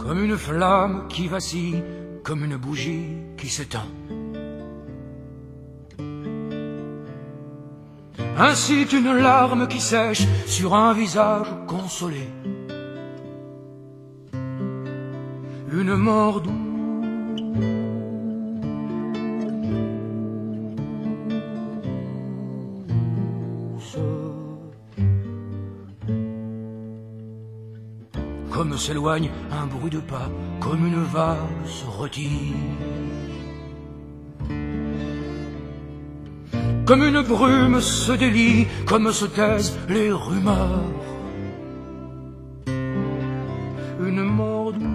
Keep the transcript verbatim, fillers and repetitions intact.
comme une flamme qui vacille, comme une bougie qui s'éteint. Ainsi qu'une larme qui sèche sur un visage consolé, une mort douce, comme s'éloigne un bruit de pas, comme une valse retire, comme une brume se délie, comme se taisent les rumeurs, une mort douce,